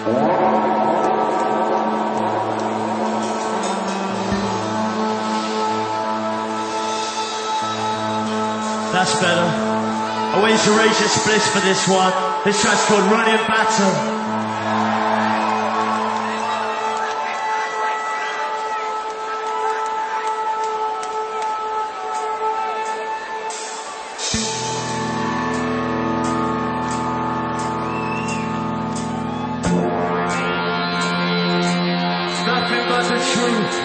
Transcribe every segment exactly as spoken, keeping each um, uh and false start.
That's better. I want you to raise your splits for this one. This track's called Running Battle. Nothing but the truth.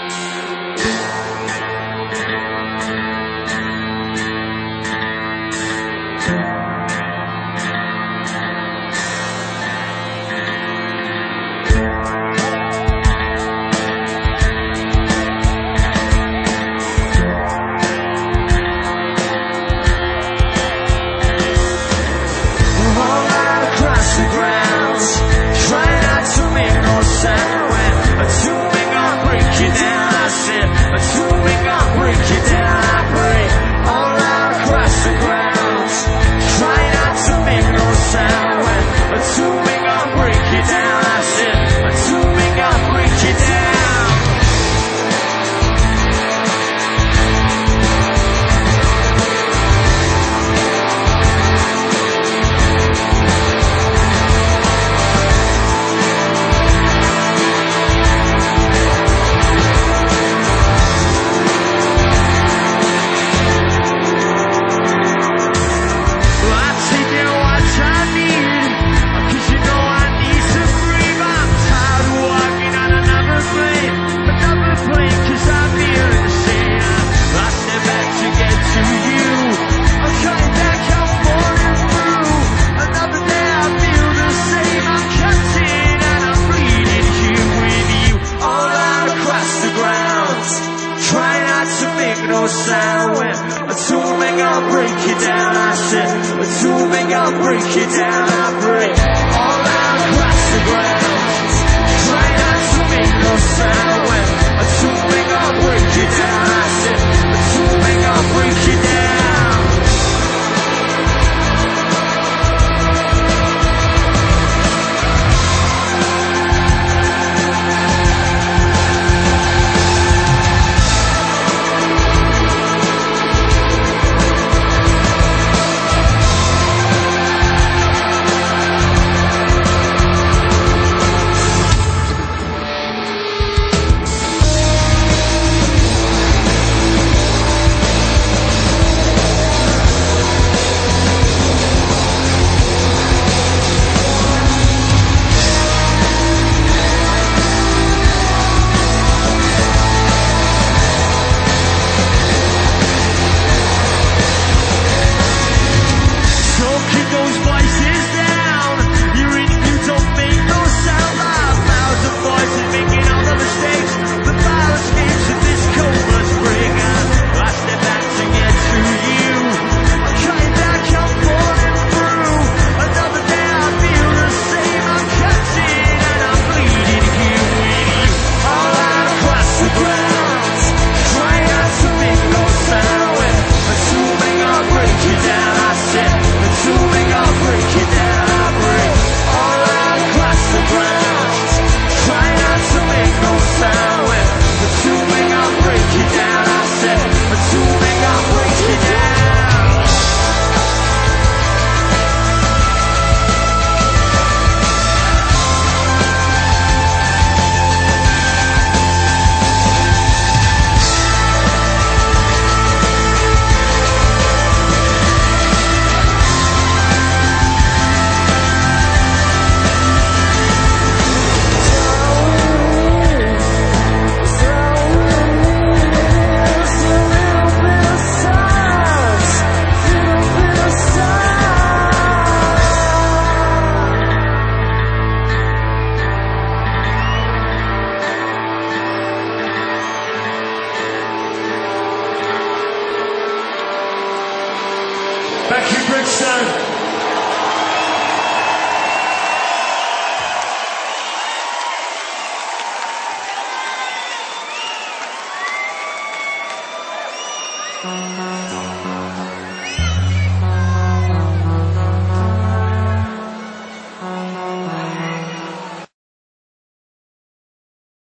Sound when assuming I'll break you down. I said, assuming I'll break you down. I break all out across the ground. Try not to make no sound when assuming I'll break you down. I said, assuming I'll break you down. Thank you, Brixton.